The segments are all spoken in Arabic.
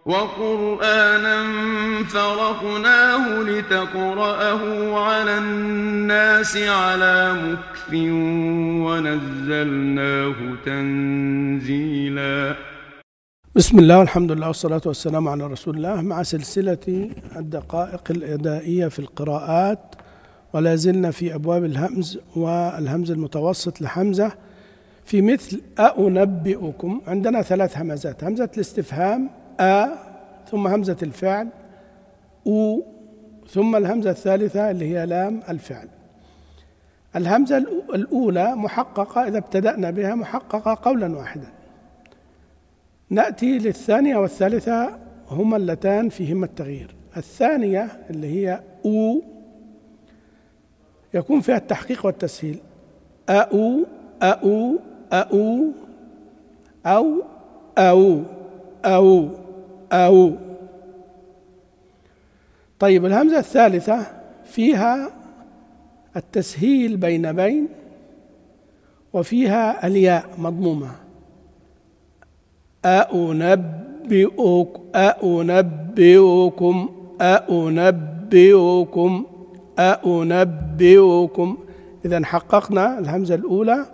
وقرآنا فرقناه لتقرأه على الناس على مكث ونزلناه تنزيلا. بسم الله والحمد لله والصلاة والسلام على رسول الله، مع سلسلة الدقائق الأدائية في القراءات، ولا زلنا في أبواب الهمز والهمز المتوسط لحمزة. في مثل أنبئكم عندنا ثلاث همزات: همزة الاستفهام ثم همزة الفعل ثم الهمزة الثالثة اللي هي لام الفعل. الهمزة الأولى محققة إذا ابتدأنا بها محققة قولا واحدا. نأتي للثانية والثالثة هما اللتان فيهما التغيير. الثانية اللي هي يكون فيها التحقيق والتسهيل: أو أو أو أو أو أو أو. طيب الهمزة الثالثة فيها التسهيل بين وفيها الياء مضمومة: أنبئكم أنبئكم أنبئكم أنبئكم. إذن حققنا الهمزة الأولى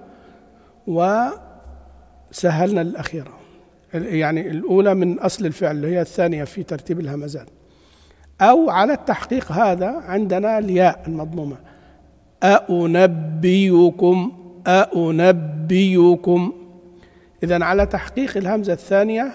وسهلنا الأخيرة، يعني الأولى من أصل الفعل اللي هي الثانية في ترتيب الهمزات. أو على التحقيق هذا عندنا الياء المضمومة: أنبئكم أنبئكم. إذن على تحقيق الهمزة الثانية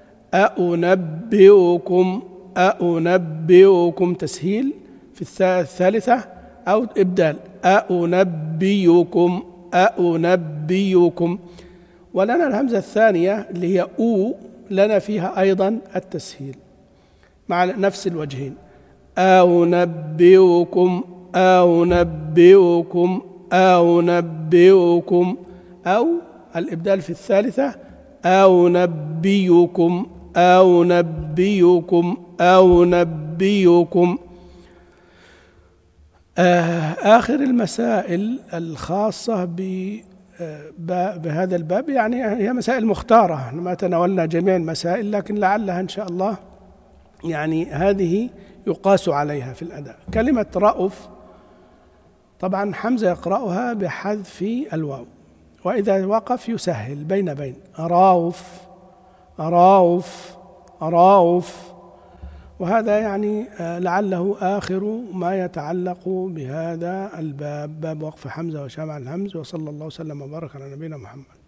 أنبئكم أنبئكم تسهيل في الثالثة، أو إبدال أنبئكم أنبئكم. ولنا الهمزة الثانية اللي هي لنا فيها أيضا التسهيل مع نفس الوجهين: أنبئكم أنبئكم أنبئكم، أو الإبدال في الثالثة أنبئكم أنبئكم أنبئكم. آخر المسائل الخاصة بهذا الباب، يعني هي مسائل مختارة، ما تناولنا جميع المسائل، لكن لعلها إن شاء الله يعني هذه يقاس عليها في الأداء. كلمة رأف طبعا حمزة يقرأها بحذف الواو، وإذا وقف يسهل بين راوف راوف راوف. وهذا يعني لعله آخر ما يتعلق بهذا الباب، باب وقف حمزة وشمع الهمز. وصلى الله وسلم وبارك على نبينا محمد.